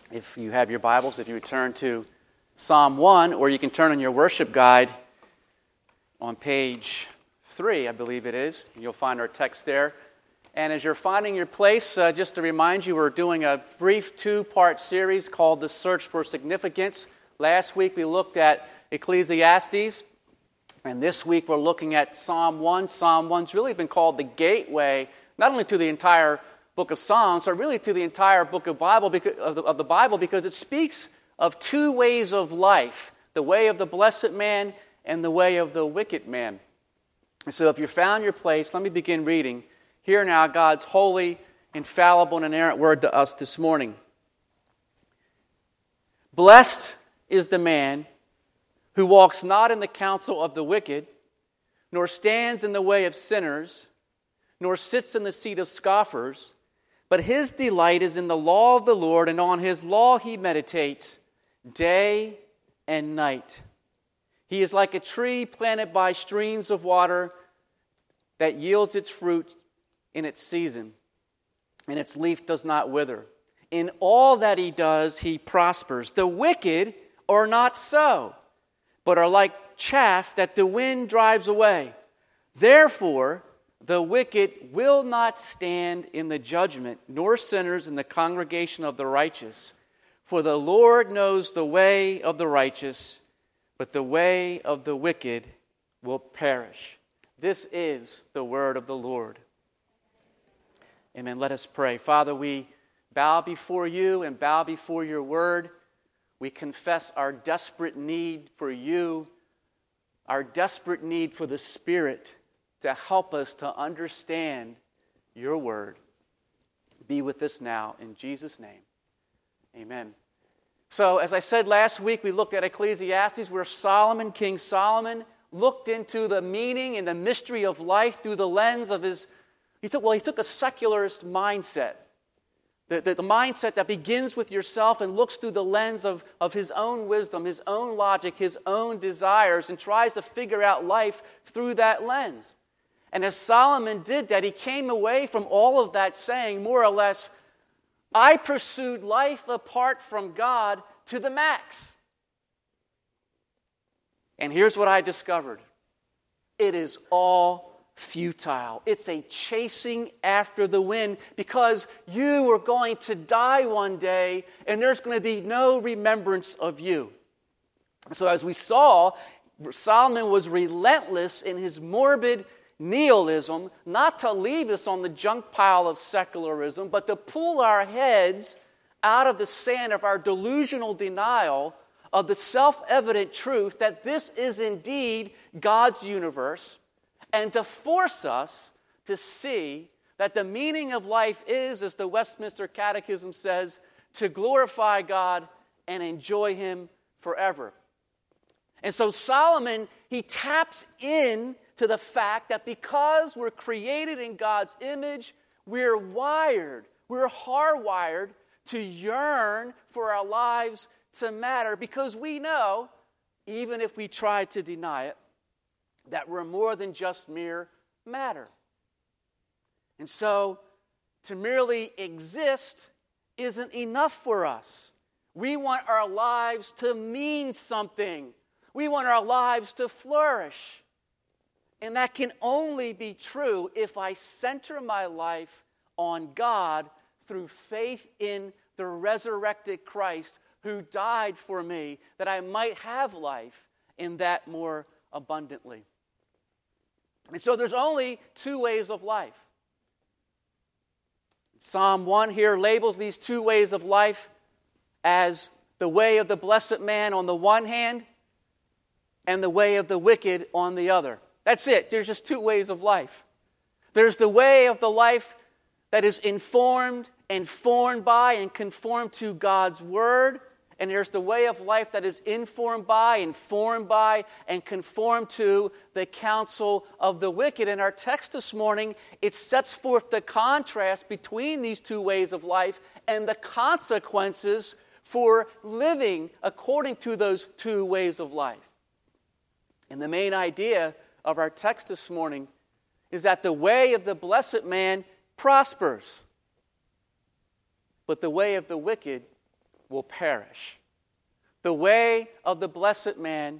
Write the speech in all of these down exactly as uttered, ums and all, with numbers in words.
If you have your Bibles, if you would turn to Psalm one, or you can turn on your worship guide on page three, I believe it is. You'll find our text there. And as you're finding your place, uh, just to remind you, we're doing a brief two-part series called The Search for Significance. Last week we looked at Ecclesiastes, and this week we're looking at Psalm one. Psalm one's really been called the gateway, not only to the entire book of Psalms, but really to the entire book of Bible because, of, the, of the Bible because it speaks of two ways of life, the way of the blessed man and the way of the wicked man. And so if you found your place, let me begin reading. Hear now God's holy, infallible, and inerrant word to us this morning. Blessed is the man who walks not in the counsel of the wicked, nor stands in the way of sinners, nor sits in the seat of scoffers, but his delight is in the law of the Lord, and on his law he meditates day and night. He is like a tree planted by streams of water that yields its fruit in its season, and its leaf does not wither. In all that he does, he prospers. The wicked are not so, but are like chaff that the wind drives away. Therefore, the wicked will not stand in the judgment, nor sinners in the congregation of the righteous. For the Lord knows the way of the righteous, but the way of the wicked will perish. This is the word of the Lord. Amen. Let us pray. Father, we bow before you and bow before your word. We confess our desperate need for you, our desperate need for the Spirit to help us to understand your word. Be with us now in Jesus' name. Amen. So, as I said last week, we looked at Ecclesiastes where Solomon, King Solomon, looked into the meaning and the mystery of life through the lens of his, he took, well, he took a secularist mindset. The, the, the mindset that begins with yourself and looks through the lens of, of his own wisdom, his own logic, his own desires, and tries to figure out life through that lens. And as Solomon did that, he came away from all of that saying, more or less, I pursued life apart from God to the max. And here's what I discovered. It is all futile. It's a chasing after the wind because you are going to die one day and there's going to be no remembrance of you. So as we saw, Solomon was relentless in his morbid nihilism, not to leave us on the junk pile of secularism, but to pull our heads out of the sand of our delusional denial of the self-evident truth that this is indeed God's universe, and to force us to see that the meaning of life is, as the Westminster Catechism says, to glorify God and enjoy Him forever. And so Solomon, he taps in to the fact that because we're created in God's image, we're wired, we're hardwired to yearn for our lives to matter because we know, even if we try to deny it, that we're more than just mere matter. And so, to merely exist isn't enough for us. We want our lives to mean something. We want our lives to flourish. And that can only be true if I center my life on God through faith in the resurrected Christ who died for me, that I might have life in that more abundantly. And so there's only two ways of life. Psalm one here labels these two ways of life as the way of the blessed man on the one hand and the way of the wicked on the other. That's it. There's just two ways of life. There's the way of the life that is informed and formed by and conformed to God's Word. And there's the way of life that is informed by, informed by, and conformed to the counsel of the wicked. In our text this morning, it sets forth the contrast between these two ways of life and the consequences for living according to those two ways of life. And the main idea of our text this morning is that the way of the blessed man prospers, but the way of the wicked will perish. The way of the blessed man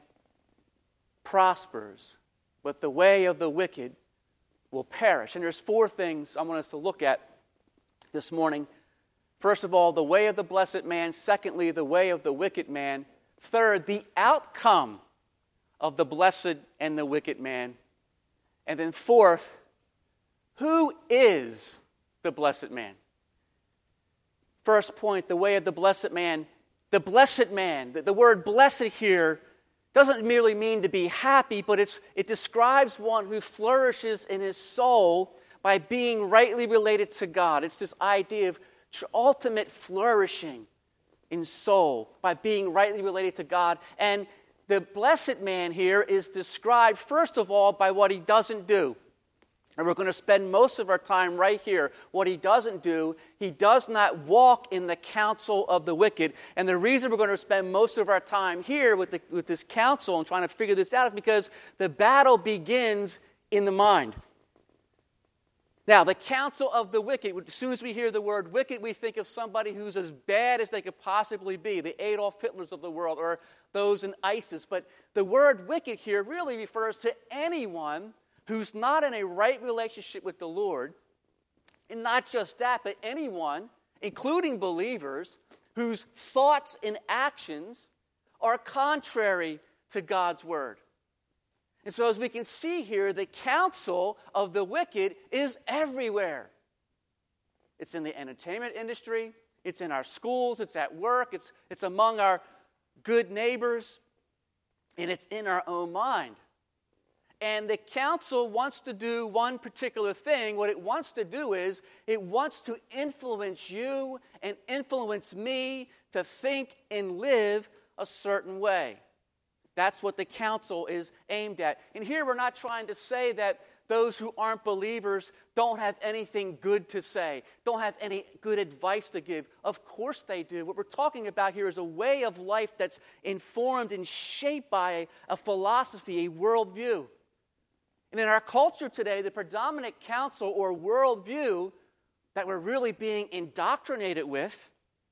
prospers, but the way of the wicked will perish. And there's four things I want us to look at this morning. First of all, the way of the blessed man. Secondly, the way of the wicked man. Third, the outcome of the blessed and the wicked man. And then fourth, who is the blessed man? First point, the way of the blessed man. The blessed man, the, the word blessed here doesn't merely mean to be happy, but it's, it describes one who flourishes in his soul by being rightly related to God. It's this idea of tr- ultimate flourishing in soul by being rightly related to God. And the blessed man here is described, first of all, by what he doesn't do. And we're going to spend most of our time right here. What he doesn't do, he does not walk in the counsel of the wicked. And the reason we're going to spend most of our time here with, the, with this counsel and trying to figure this out is because the battle begins in the mind. Now, the counsel of the wicked, as soon as we hear the word wicked, we think of somebody who's as bad as they could possibly be, the Adolf Hitlers of the world, or those in ISIS. But the word wicked here really refers to anyone who's not in a right relationship with the Lord, and not just that, but anyone, including believers, whose thoughts and actions are contrary to God's word. And so as we can see here, the counsel of the wicked is everywhere. It's in the entertainment industry, it's in our schools, it's at work, it's, it's among our good neighbors, and it's in our own mind. And the counsel wants to do one particular thing. What it wants to do is it wants to influence you and influence me to think and live a certain way. That's what the counsel is aimed at. And here we're not trying to say that those who aren't believers don't have anything good to say, don't have any good advice to give. Of course they do. What we're talking about here is a way of life that's informed and shaped by a, a philosophy, a worldview. And in our culture today, the predominant counsel or worldview that we're really being indoctrinated with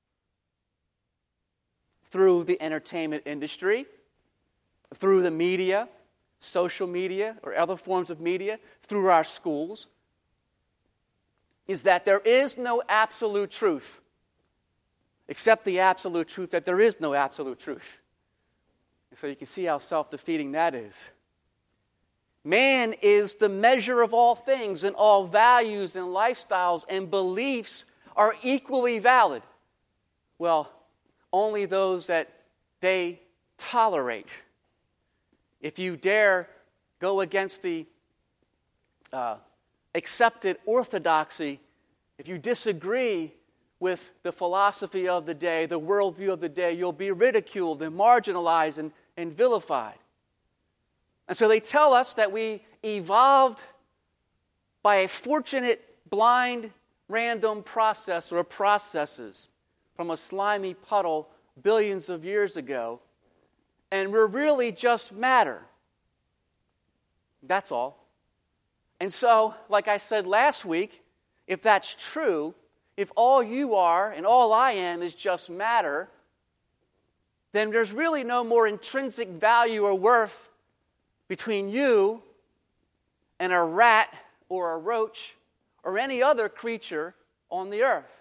through the entertainment industry, through the media, social media, or other forms of media, through our schools, is that there is no absolute truth, except the absolute truth that there is no absolute truth. And so you can see how self-defeating that is. Man is the measure of all things, and all values and lifestyles and beliefs are equally valid. Well, only those that they tolerate. If you dare go against the uh, accepted orthodoxy, if you disagree with the philosophy of the day, the worldview of the day, you'll be ridiculed and marginalized and, and vilified. And so they tell us that we evolved by a fortunate, blind, random process or processes from a slimy puddle billions of years ago, and we're really just matter. That's all. And so, like I said last week, if that's true, if all you are and all I am is just matter, then there's really no more intrinsic value or worth between you and a rat or a roach or any other creature on the earth.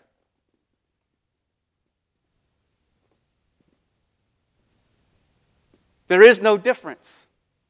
There is no difference.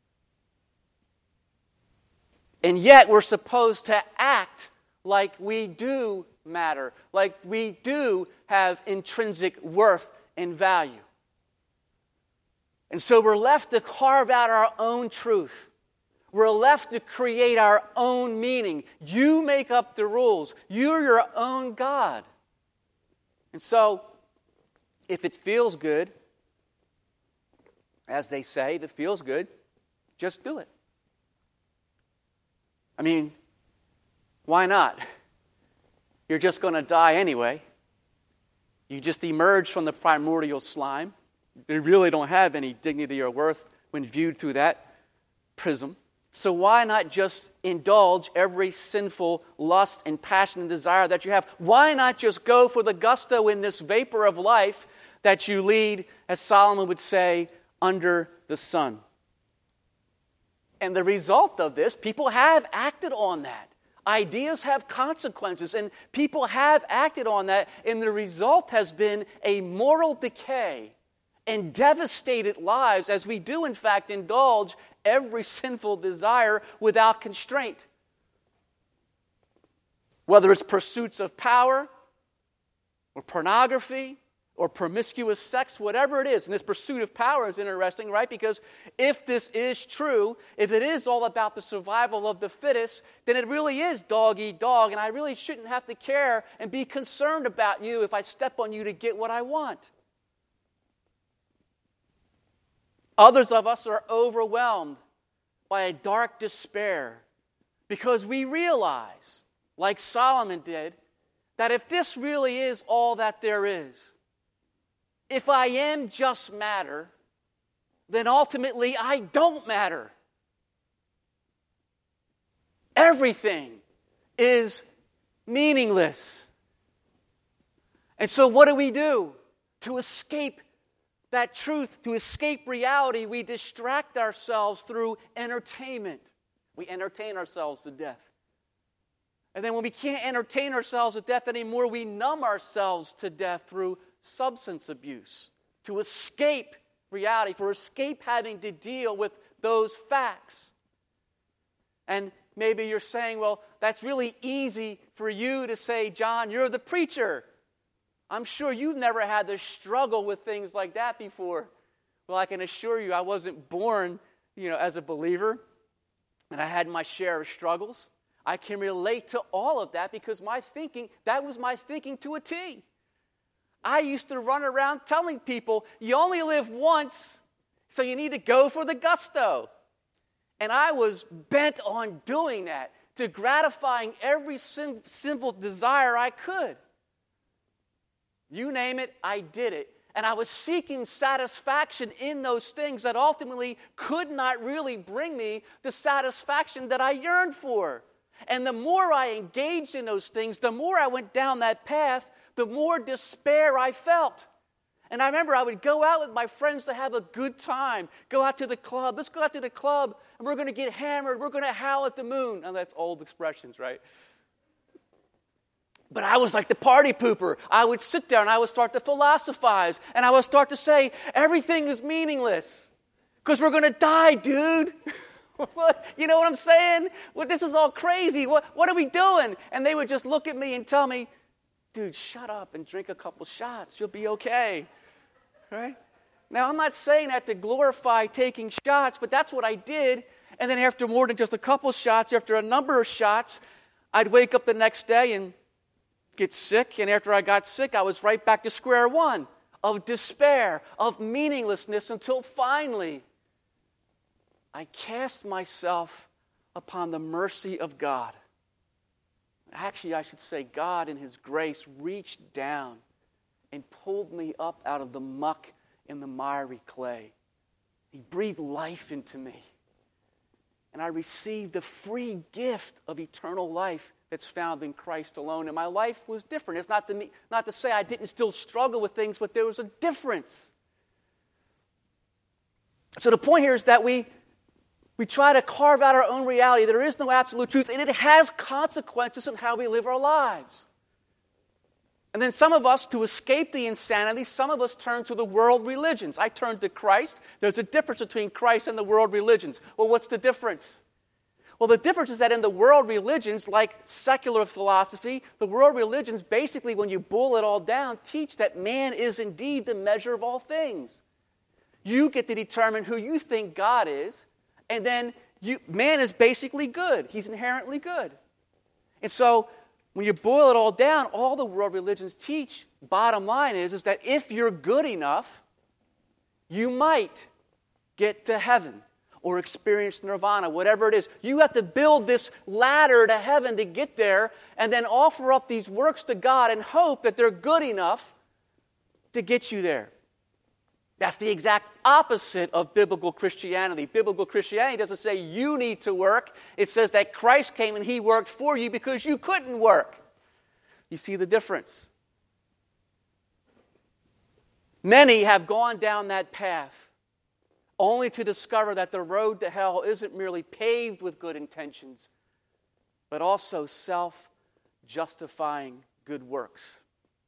And yet we're supposed to act like we do matter, like we do have intrinsic worth and value. And so we're left to carve out our own truth. We're left to create our own meaning. You make up the rules. You're your own God. And so, if it feels good, as they say, if it feels good, just do it. I mean, why not? You're just going to die anyway. You just emerged from the primordial slime. They really don't have any dignity or worth when viewed through that prism. So why not just indulge every sinful lust and passion and desire that you have? Why not just go for the gusto in this vapor of life that you lead, as Solomon would say, under the sun. And the result of this, people have acted on that. Ideas have consequences, and people have acted on that, and the result has been a moral decay and devastated lives as we do, in fact, indulge every sinful desire without constraint. Whether it's pursuits of power, or pornography, or promiscuous sex, whatever it is. And this pursuit of power is interesting, right? Because if this is true, if it is all about the survival of the fittest, then it really is dog eat dog, and I really shouldn't have to care and be concerned about you if I step on you to get what I want. Others of us are overwhelmed by a dark despair because we realize, like Solomon did, that if this really is all that there is, if I am just matter, then ultimately I don't matter. Everything is meaningless. And so what do we do? To escape that truth, to escape reality, we distract ourselves through entertainment. We entertain ourselves to death. And then when we can't entertain ourselves to death anymore, we numb ourselves to death through substance abuse, to escape reality, for escape having to deal with those facts. And maybe you're saying, well, that's really easy for you to say, John, you're the preacher. I'm sure you've never had to struggle with things like that before. Well, I can assure you I wasn't born, you know, as a believer, and I had my share of struggles. I can relate to all of that because my thinking, that was my thinking to a T. I used to run around telling people, you only live once, so you need to go for the gusto. And I was bent on doing that, to gratifying every sin- sinful desire I could. You name it, I did it. And I was seeking satisfaction in those things that ultimately could not really bring me the satisfaction that I yearned for. And the more I engaged in those things, the more I went down that path, the more despair I felt. And I remember I would go out with my friends to have a good time, go out to the club. Let's go out to the club, and we're going to get hammered. We're going to howl at the moon. Now, that's old expressions, right? But I was like the party pooper. I would sit there, and I would start to philosophize, and I would start to say, everything is meaningless because we're going to die, dude. You know what I'm saying? Well, this is all crazy. What, what are we doing? And they would just look at me and tell me, dude, shut up and drink a couple shots. You'll be okay. Right? Now, I'm not saying that to glorify taking shots, but that's what I did. And then after more than just a couple shots, after a number of shots, I'd wake up the next day and get sick. And after I got sick, I was right back to square one of despair, of meaninglessness, until finally I cast myself upon the mercy of God. Actually, I should say God in His grace reached down and pulled me up out of the muck and the miry clay. He breathed life into me. And I received the free gift of eternal life that's found in Christ alone. And my life was different. It's not to, me, not to say I didn't still struggle with things, but there was a difference. So the point here is that we We try to carve out our own reality. There is no absolute truth, and it has consequences in how we live our lives. And then some of us, to escape the insanity, some of us turn to the world religions. I turn to Christ. There's a difference between Christ and the world religions. Well, what's the difference? Well, the difference is that in the world religions, like secular philosophy, the world religions basically, when you boil it all down, teach that man is indeed the measure of all things. You get to determine who you think God is, and then you, man is basically good. He's inherently good. And so when you boil it all down, all the world religions teach, bottom line is, is that if you're good enough, you might get to heaven or experience nirvana, whatever it is. You have to build this ladder to heaven to get there and then offer up these works to God and hope that they're good enough to get you there. That's the exact opposite of biblical Christianity. Biblical Christianity doesn't say you need to work. It says that Christ came and He worked for you because you couldn't work. You see the difference? Many have gone down that path only to discover that the road to hell isn't merely paved with good intentions, but also self-justifying good works.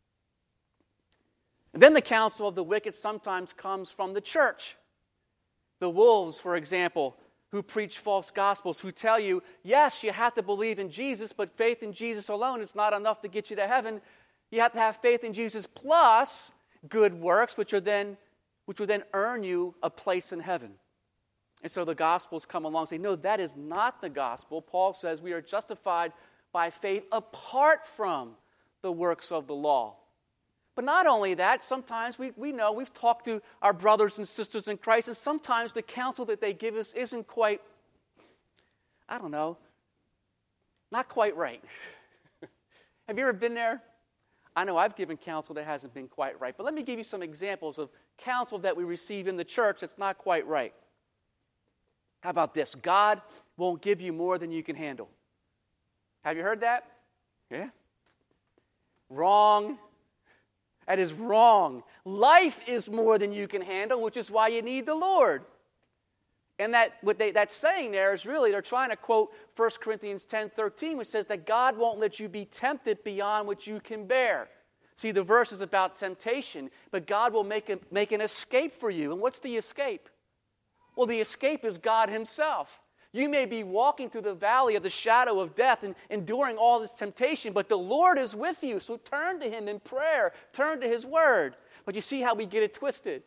And then the counsel of the wicked sometimes comes from the church. The wolves, for example, who preach false gospels, who tell you, yes, you have to believe in Jesus, but faith in Jesus alone is not enough to get you to heaven. You have to have faith in Jesus plus good works, which are then, which will then earn you a place in heaven. And so the Gospels come along and say, no, that is not the gospel. Paul says we are justified by faith apart from the works of the law. But not only that, sometimes we, we know, we've talked to our brothers and sisters in Christ, and sometimes the counsel that they give us isn't quite, I don't know, not quite right. Have you ever been there? I know I've given counsel that hasn't been quite right, but let me give you some examples of counsel that we receive in the church that's not quite right. How about this? God won't give you more than you can handle. Have you heard that? Yeah. Wrong. That is wrong. Life is more than you can handle, which is why you need the Lord. And that what they, that's saying there is really, they're trying to quote First Corinthians ten thirteen, which says that God won't let you be tempted beyond what you can bear. See, the verse is about temptation, but God will make, a, make an escape for you. And what's the escape? Well, the escape is God himself. You may be walking through the valley of the shadow of death and enduring all this temptation, but the Lord is with you. So turn to him in prayer. Turn to his word. But you see how we get it twisted.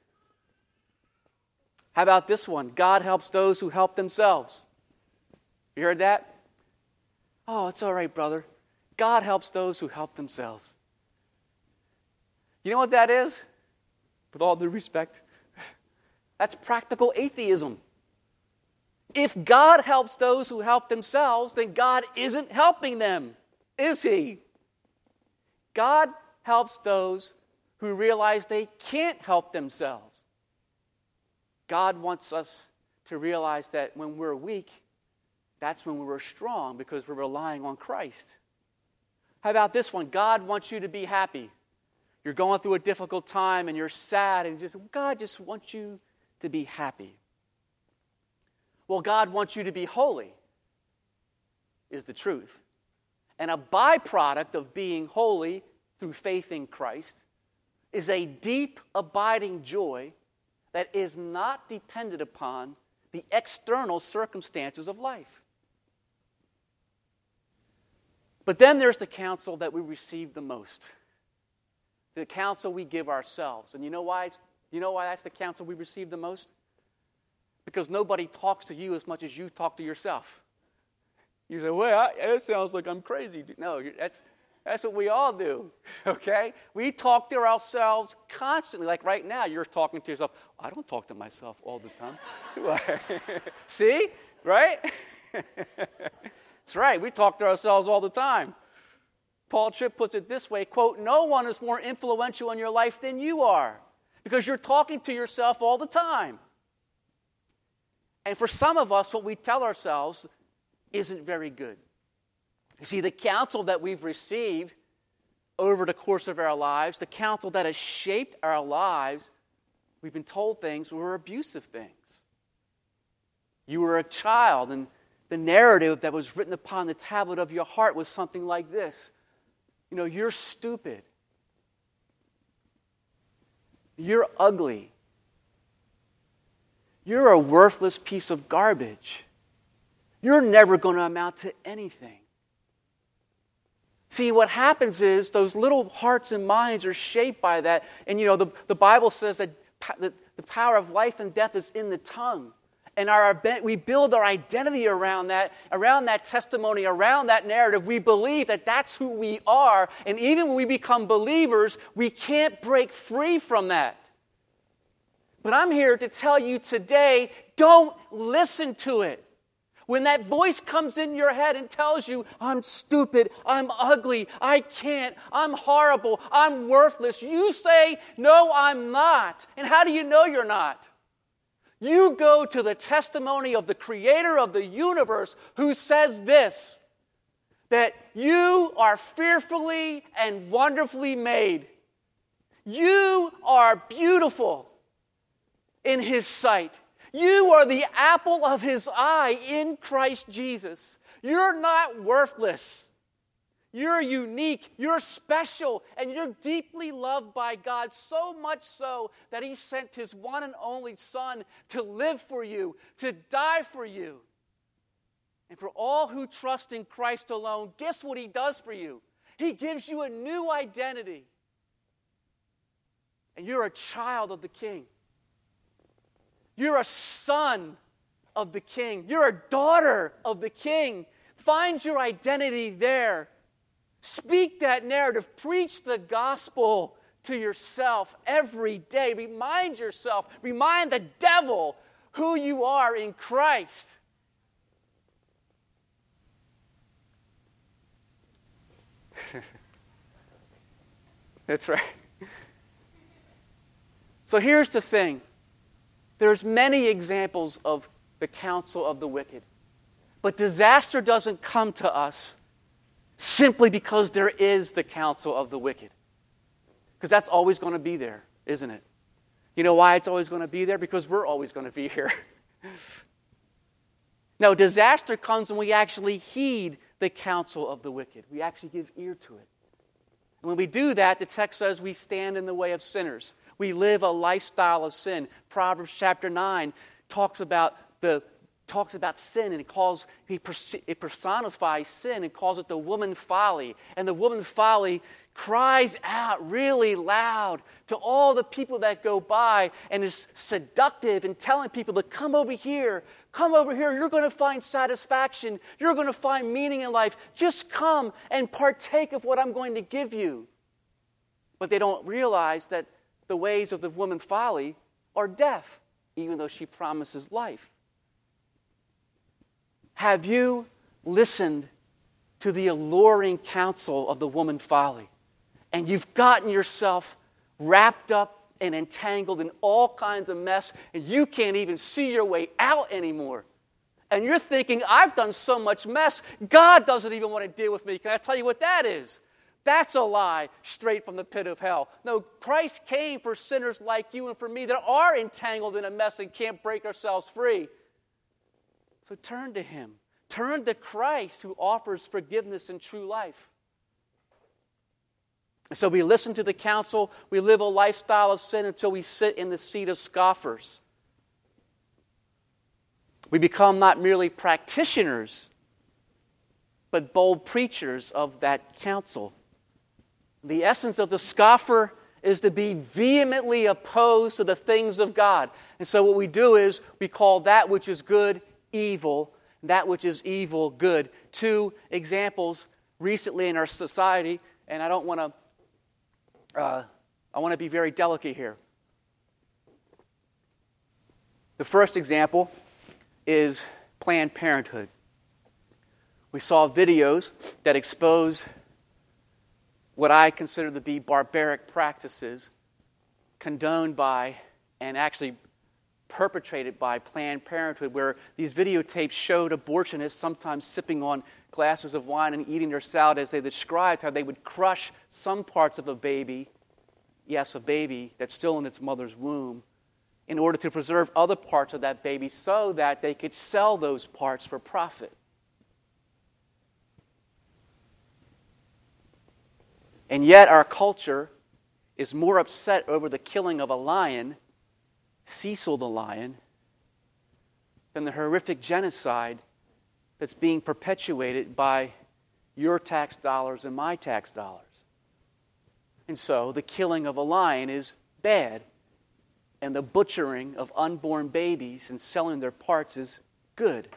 How about this one? God helps those who help themselves. You heard that? Oh, it's all right, brother. God helps those who help themselves. You know what that is? With all due respect, that's practical atheism. If God helps those who help themselves, then God isn't helping them, is he? God helps those who realize they can't help themselves. God wants us to realize that when we're weak, that's when we're strong because we're relying on Christ. How about this one? God wants you to be happy. You're going through a difficult time and you're sad and just God just wants you to be happy. Well, God wants you to be holy, is the truth. And a byproduct of being holy through faith in Christ is a deep, abiding joy that is not dependent upon the external circumstances of life. But then there's the counsel that we receive the most. The counsel we give ourselves. And you know why it's, you know why that's the counsel we receive the most? Because nobody talks to you as much as you talk to yourself. You say, well, it sounds like I'm crazy. No, that's, that's what we all do, okay? We talk to ourselves constantly. Like right now, you're talking to yourself. I don't talk to myself all the time, do I? See? Right? That's right. We talk to ourselves all the time. Paul Tripp puts it this way, quote, no one is more influential in your life than you are because you're talking to yourself all the time. And for some of us, what we tell ourselves isn't very good. You see, the counsel that we've received over the course of our lives, the counsel that has shaped our lives, we've been told things were abusive things. You were a child, and the narrative that was written upon the tablet of your heart was something like this. You know, you're stupid. You're ugly. You're a worthless piece of garbage. You're never going to amount to anything. See, what happens is those little hearts and minds are shaped by that. And, you know, the, the Bible says that the, the power of life and death is in the tongue. And our, we build our identity around that, around that testimony, around that narrative. We believe that that's who we are. And even when we become believers, we can't break free from that. But I'm here to tell you today, don't listen to it. When that voice comes in your head and tells you, I'm stupid, I'm ugly, I can't, I'm horrible, I'm worthless, you say, no, I'm not. And how do you know you're not? You go to the testimony of the creator of the universe who says this, that you are fearfully and wonderfully made. You are beautiful in His sight. You are the apple of His eye in Christ Jesus. You're not worthless. You're unique. You're special. And you're deeply loved by God, so much so that He sent His one and only Son to live for you, to die for you. And for all who trust in Christ alone, guess what He does for you? He gives you a new identity. And you're a child of the King. You're a son of the King. You're a daughter of the King. Find your identity there. Speak that narrative. Preach the gospel to yourself every day. Remind yourself, remind the devil who you are in Christ. That's right. So here's the thing. There's many examples of the counsel of the wicked. But disaster doesn't come to us simply because there is the counsel of the wicked. Because that's always going to be there, isn't it? You know why it's always going to be there? Because we're always going to be here. No, disaster comes when we actually heed the counsel of the wicked. We actually give ear to it. When we do that, the text says we stand in the way of sinners. We live a lifestyle of sin. Proverbs chapter nine talks about the talks about sin, and it calls it personifies sin and calls it the woman folly. And the woman folly cries out really loud to all the people that go by and is seductive and telling people to come over here, come over here. You're going to find satisfaction. You're going to find meaning in life. Just come and partake of what I'm going to give you. But they don't realize that the ways of the woman folly are death, even though she promises life. Have you listened to the alluring counsel of the woman folly? And you've gotten yourself wrapped up and entangled in all kinds of mess, and you can't even see your way out anymore. And you're thinking, I've done so much mess, God doesn't even want to deal with me. Can I tell you what that is? That's a lie straight from the pit of hell. No, Christ came for sinners like you and for me that are entangled in a mess and can't break ourselves free. So turn to Him. Turn to Christ who offers forgiveness and true life. So we listen to the counsel. We live a lifestyle of sin until we sit in the seat of scoffers. We become not merely practitioners, but bold preachers of that counsel. The essence of the scoffer is to be vehemently opposed to the things of God. And so what we do is we call that which is good evil, that which is evil good. Two examples recently in our society, and I don't want to, uh, I want to be very delicate here. The first example is Planned Parenthood. We saw videos that expose what I consider to be barbaric practices condoned by and actually perpetrated by Planned Parenthood, where these videotapes showed abortionists sometimes sipping on glasses of wine and eating their salad as they described how they would crush some parts of a baby, yes, a baby that's still in its mother's womb, in order to preserve other parts of that baby so that they could sell those parts for profit. And yet our culture is more upset over the killing of a lion, Cecil the lion, than the horrific genocide that's being perpetuated by your tax dollars and my tax dollars. And so the killing of a lion is bad, and the butchering of unborn babies and selling their parts is good.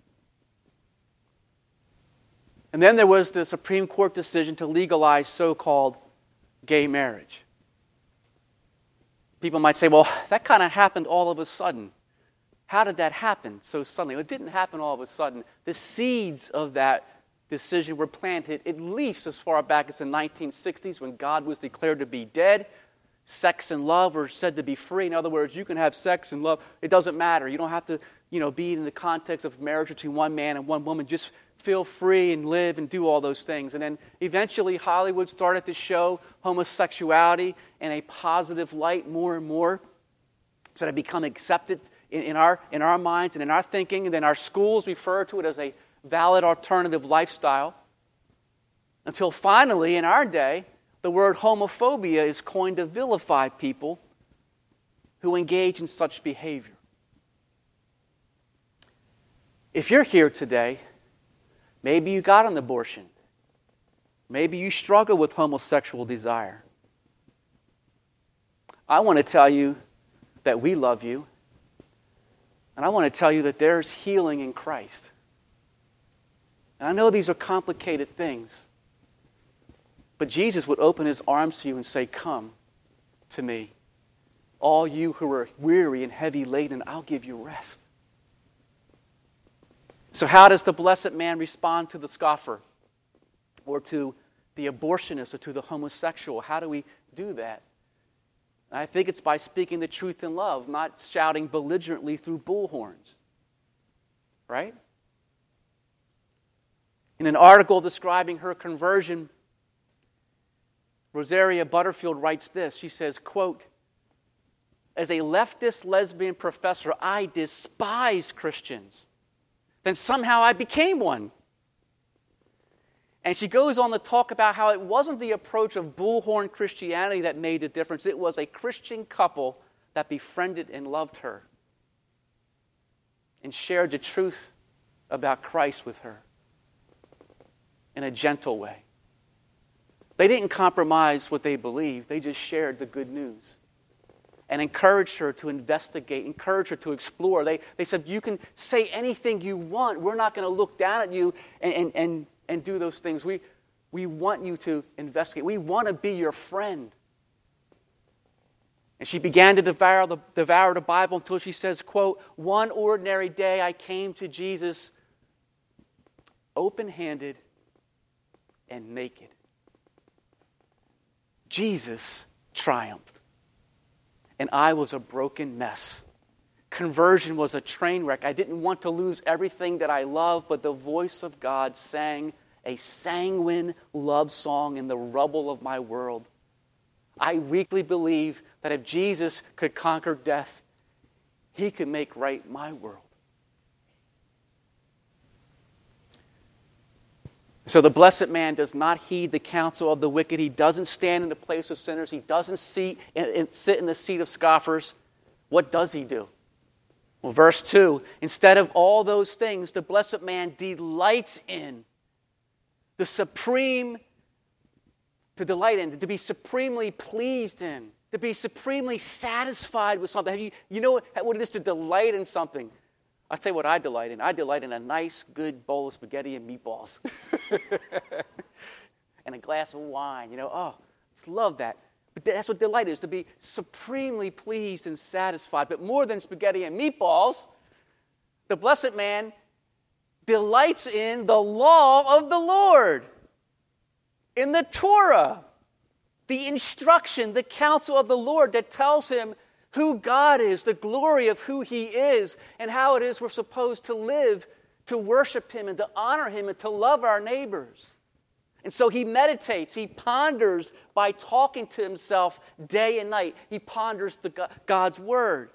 And then there was the Supreme Court decision to legalize so-called gay marriage. People might say, well, that kind of happened all of a sudden. How did that happen so suddenly? Well, it didn't happen all of a sudden. The seeds of that decision were planted at least as far back as the nineteen sixties when God was declared to be dead. Sex and love were said to be free. In other words, you can have sex and love. It doesn't matter. You don't have to you know, be in the context of marriage between one man and one woman. Just feel free and live and do all those things. And then eventually Hollywood started to show homosexuality in a positive light more and more, so that it become accepted in, in our in our minds and in our thinking. And then our schools refer to it as a valid alternative lifestyle. Until finally, in our day, the word homophobia is coined to vilify people who engage in such behavior. If you're here today, maybe you got an abortion. Maybe you struggle with homosexual desire. I want to tell you that we love you. And I want to tell you that there's healing in Christ. And I know these are complicated things. But Jesus would open his arms to you and say, "Come to me, all you who are weary and heavy laden, I'll give you rest." So how does the blessed man respond to the scoffer or to the abortionist or to the homosexual? How do we do that? And I think it's by speaking the truth in love, not shouting belligerently through bullhorns. Right? In an article describing her conversion, Rosaria Butterfield writes this. She says, quote, "As a leftist lesbian professor, I despise Christians. Then somehow I became one." And she goes on to talk about how it wasn't the approach of bullhorn Christianity that made the difference. It was a Christian couple that befriended and loved her and shared the truth about Christ with her in a gentle way. They didn't compromise what they believed. They just shared the good news and encouraged her to investigate, encouraged her to explore. They, they said, "You can say anything you want. We're not going to look down at you and, and, and, and do those things. We, we want you to investigate. We want to be your friend." And she began to devour the, devour the Bible until she says, quote, "One ordinary day I came to Jesus open-handed and naked." Jesus triumphed. And I was a broken mess. Conversion was a train wreck. I didn't want to lose everything that I love, but the voice of God sang a sanguine love song in the rubble of my world. I weakly believe that if Jesus could conquer death, he could make right my world. So the blessed man does not heed the counsel of the wicked. He doesn't stand in the place of sinners. He doesn't sit in the seat of scoffers. What does he do? Well, verse two, instead of all those things, the blessed man delights in the supreme, to delight in, to be supremely pleased in, to be supremely satisfied with something. Have you, you know what it is to delight in something? I'll tell you what I delight in. I delight in a nice, good bowl of spaghetti and meatballs. And a glass of wine. You know, oh, just love that. But that's what delight is, to be supremely pleased and satisfied. But more than spaghetti and meatballs, the blessed man delights in the law of the Lord, in the Torah, the instruction, the counsel of the Lord that tells him who God is, the glory of who he is, and how it is we're supposed to live, to worship him and to honor him and to love our neighbors. And so he meditates, he ponders by talking to himself day and night. He ponders the God's word.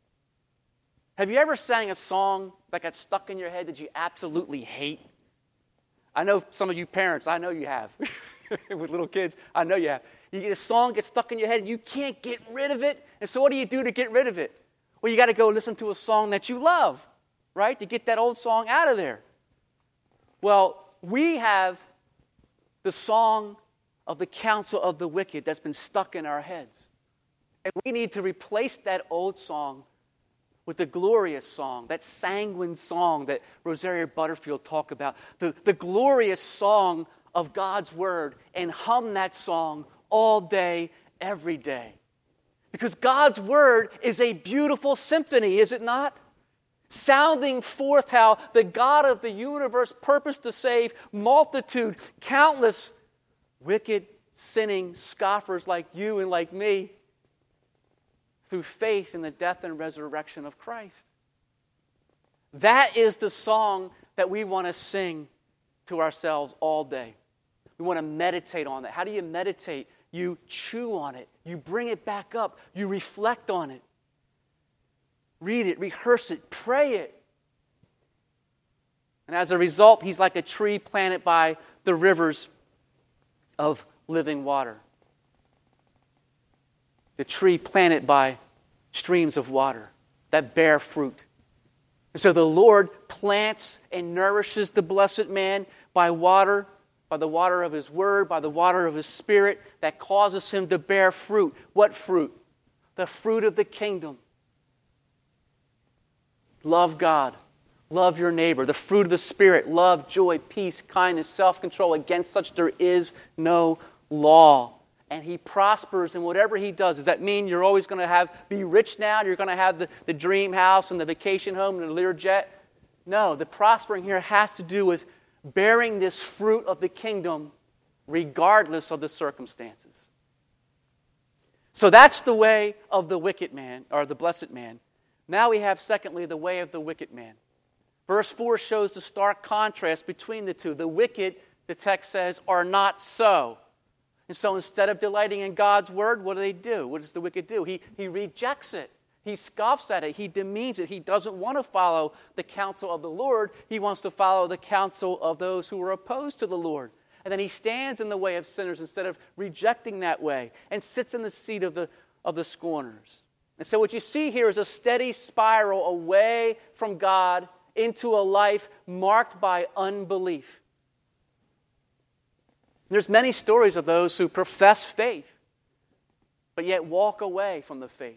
Have you ever sang a song that got stuck in your head that you absolutely hate? I know some of you parents, I know you have. With little kids, I know you have. You get a song gets stuck in your head and you can't get rid of it. And so what do you do to get rid of it? Well, you got to go listen to a song that you love, right? To get that old song out of there. Well, we have the song of the counsel of the wicked that's been stuck in our heads. And we need to replace that old song with the glorious song, that sanguine song that Rosaria Butterfield talked about, the, the glorious song of God's word, and hum that song all day, every day. Because God's word is a beautiful symphony, is it not? Sounding forth how the God of the universe purposed to save multitude, countless wicked, sinning scoffers like you and like me through faith in the death and resurrection of Christ. That is the song that we want to sing to ourselves all day. We want to meditate on that. How do you meditate? You chew on it. You bring it back up. You reflect on it. Read it, rehearse it, pray it. And as a result, he's like a tree planted by the rivers of living water. The tree planted by streams of water that bear fruit. And so the Lord plants and nourishes the blessed man by water, by the water of his word, by the water of his spirit that causes him to bear fruit. What fruit? The fruit of the kingdom. Love God. Love your neighbor. The fruit of the Spirit. Love, joy, peace, kindness, self-control. Against such there is no law. And he prospers in whatever he does. Does that mean you're always going to have be rich now? You're going to have the, the dream house and the vacation home and the Learjet? No, the prospering here has to do with bearing this fruit of the kingdom regardless of the circumstances. So that's the way of the wicked man, or the blessed man. Now we have, secondly, the way of the wicked man. Verse four shows the stark contrast between the two. The wicked, the text says, are not so. And so instead of delighting in God's word, what do they do? What does the wicked do? He, he rejects it. He scoffs at it. He demeans it. He doesn't want to follow the counsel of the Lord. He wants to follow the counsel of those who are opposed to the Lord. And then he stands in the way of sinners instead of rejecting that way and sits in the seat of the, of the scorners. And so what you see here is a steady spiral away from God into a life marked by unbelief. There's many stories of those who profess faith, but yet walk away from the faith.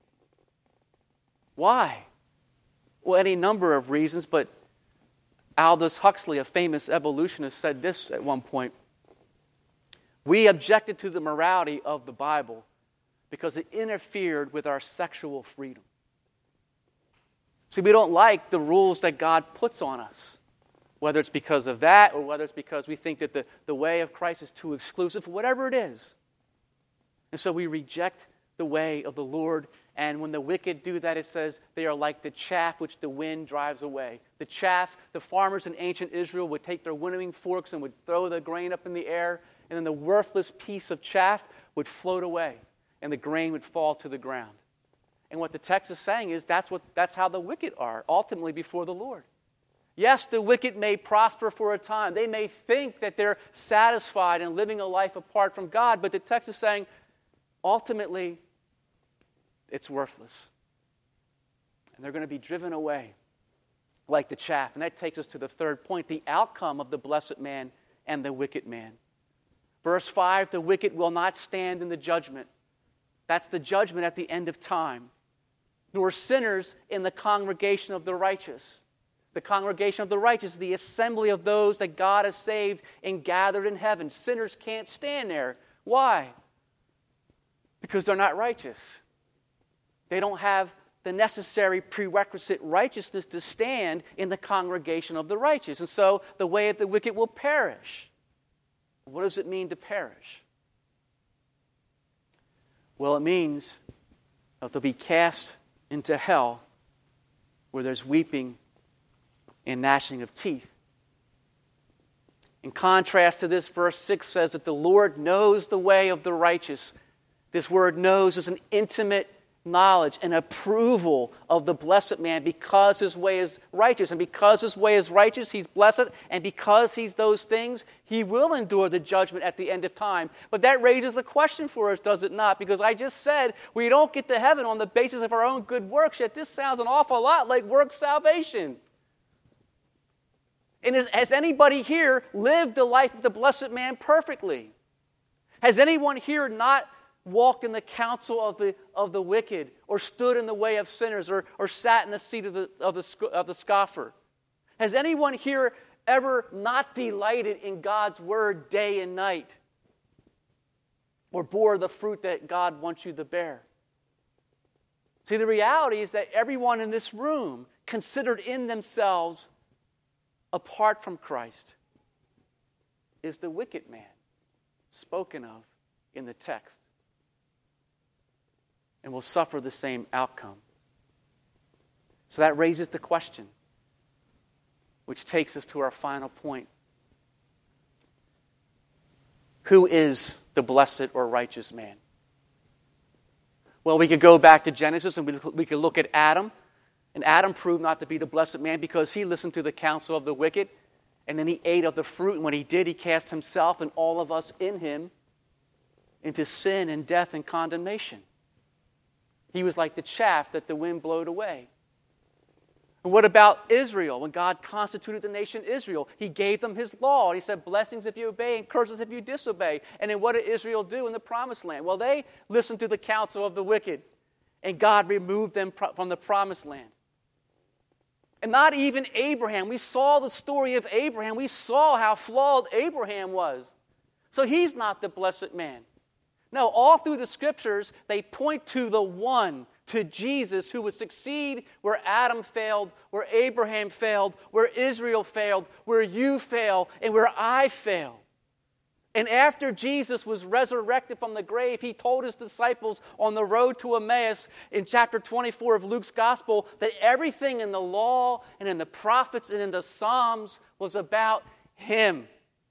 Why? Well, any number of reasons, but Aldous Huxley, a famous evolutionist, said this at one point. We objected to the morality of the Bible because it interfered with our sexual freedom. See, we don't like the rules that God puts on us, whether it's because of that or whether it's because we think that the, the way of Christ is too exclusive, whatever it is. And so we reject the way of the Lord. And when the wicked do that, it says they are like the chaff which the wind drives away. The chaff, the farmers in ancient Israel would take their winnowing forks and would throw the grain up in the air, and then the worthless piece of chaff would float away, and the grain would fall to the ground. And what the text is saying is that's what that's how the wicked are, ultimately before the Lord. Yes, the wicked may prosper for a time. They may think that they're satisfied in living a life apart from God, but the text is saying, ultimately, it's worthless. And they're going to be driven away like the chaff. And that takes us to the third point, the outcome of the blessed man and the wicked man. Verse five, the wicked will not stand in the judgment. That's the judgment at the end of time. Nor sinners in the congregation of the righteous. The congregation of the righteous, the assembly of those that God has saved and gathered in heaven. Sinners can't stand there. Why? Because they're not righteous. They don't have the necessary prerequisite righteousness to stand in the congregation of the righteous. And so the way of the wicked will perish. What does it mean to perish? Well, it means that they'll be cast into hell where there's weeping and gnashing of teeth. In contrast to this, verse six says that the Lord knows the way of the righteous. This word knows is an intimate knowledge and approval of the blessed man because his way is righteous. And because his way is righteous, he's blessed. And because he's those things, he will endure the judgment at the end of time. But that raises a question for us, does it not? Because I just said we don't get to heaven on the basis of our own good works, yet this sounds an awful lot like work salvation. And is, has anybody here lived the life of the blessed man perfectly? Has anyone here not walked in the counsel of the of the wicked, or stood in the way of sinners, or, or sat in the seat of the, of, the, of the scoffer? Has anyone here ever not delighted in God's word day and night, or bore the fruit that God wants you to bear? See, the reality is that everyone in this room, considered in themselves apart from Christ, is the wicked man spoken of in the text, and will suffer the same outcome. So that raises the question, which takes us to our final point. Who is the blessed or righteous man? Well, we could go back to Genesis and we, we could look at Adam. And Adam proved not to be the blessed man because he listened to the counsel of the wicked. And then he ate of the fruit. And when he did, he cast himself and all of us in him into sin and death and condemnation. He was like the chaff that the wind blowed away. And what about Israel? When God constituted the nation Israel, he gave them his law. And he said, blessings if you obey and curses if you disobey. And then what did Israel do in the promised land? Well, they listened to the counsel of the wicked. And God removed them from the promised land. And not even Abraham. We saw the story of Abraham. We saw how flawed Abraham was. So he's not the blessed man. No, all through the scriptures, they point to the one, to Jesus, who would succeed where Adam failed, where Abraham failed, where Israel failed, where you fail, and where I fail. And after Jesus was resurrected from the grave, he told his disciples on the road to Emmaus in chapter twenty-four of Luke's gospel that everything in the law and in the prophets and in the Psalms was about him.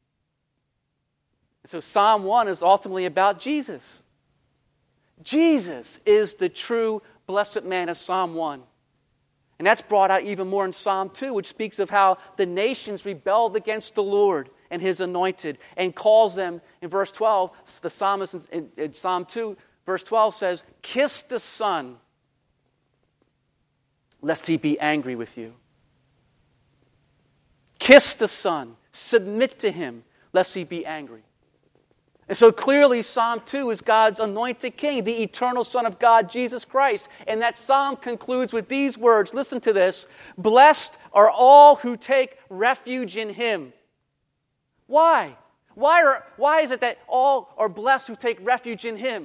So Psalm one is ultimately about Jesus. Jesus is the true blessed man of Psalm one. And that's brought out even more in Psalm two, which speaks of how the nations rebelled against the Lord and his anointed, and calls them, in verse twelve, the psalmist in, in, in Psalm two, verse twelve says, kiss the Son, lest he be angry with you. Kiss the Son, submit to him, lest he be angry. And so clearly Psalm two is God's anointed king, the eternal Son of God, Jesus Christ. And that psalm concludes with these words. Listen to this. Blessed are all who take refuge in him. Why? Why, are, why is it that all are blessed who take refuge in him?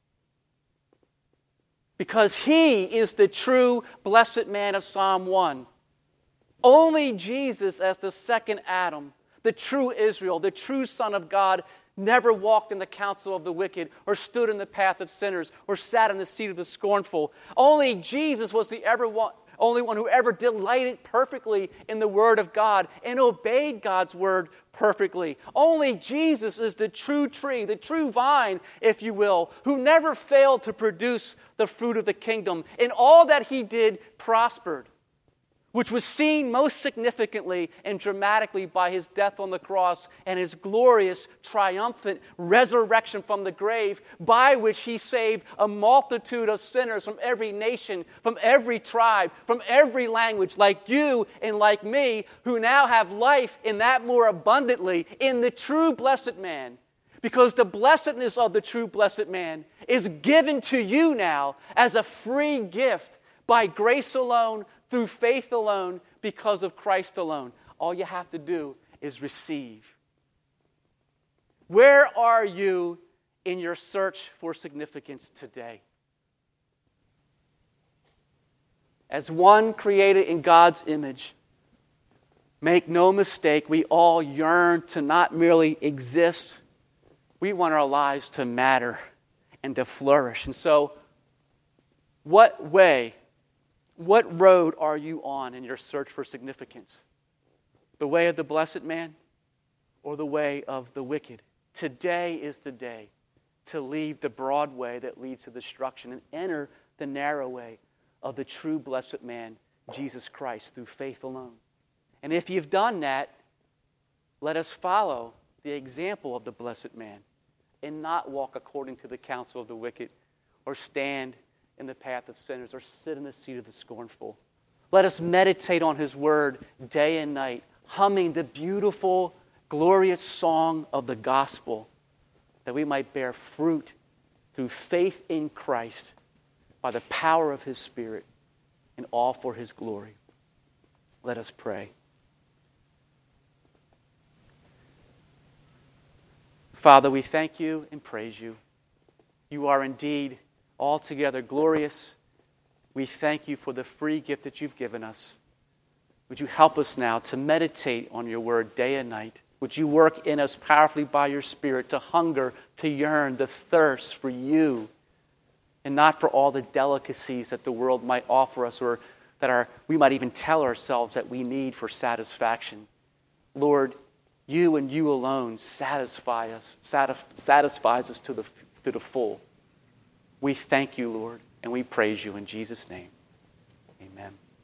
Because he is the true blessed man of Psalm one. Only Jesus as the second Adam, the true Israel, the true Son of God, never walked in the counsel of the wicked, or stood in the path of sinners, or sat in the seat of the scornful. Only Jesus was the ever one, only one who ever delighted perfectly in the Word of God and obeyed God's Word perfectly. Only Jesus is the true tree, the true vine, if you will, who never failed to produce the fruit of the kingdom. And all that he did prospered, which was seen most significantly and dramatically by his death on the cross and his glorious, triumphant resurrection from the grave, by which he saved a multitude of sinners from every nation, from every tribe, from every language, like you and like me, who now have life in that more abundantly in the true blessed man. Because the blessedness of the true blessed man is given to you now as a free gift by grace alone, through faith alone, because of Christ alone. All you have to do is receive. Where are you in your search for significance today? As one created in God's image, make no mistake, we all yearn to not merely exist. We want our lives to matter and to flourish. And so, what way, what road are you on in your search for significance? The way of the blessed man or the way of the wicked? Today is the day to leave the broad way that leads to destruction and enter the narrow way of the true blessed man, Jesus Christ, through faith alone. And if you've done that, let us follow the example of the blessed man and not walk according to the counsel of the wicked or stand in the path of sinners or sit in the seat of the scornful. Let us meditate on his word day and night, humming the beautiful, glorious song of the gospel, that we might bear fruit through faith in Christ by the power of his Spirit, and all for his glory. Let us pray. Father, we thank you and praise you. You are indeed altogether glorious. We thank you for the free gift that you've given us. Would you help us now to meditate on your word day and night? Would you work in us powerfully by your Spirit to hunger, to yearn, to thirst for you, and not for all the delicacies that the world might offer us, or that our, we might even tell ourselves that we need for satisfaction. Lord, you and you alone satisfy us, satisf- satisfies us to the, to the full. We thank you, Lord, and we praise you in Jesus' name.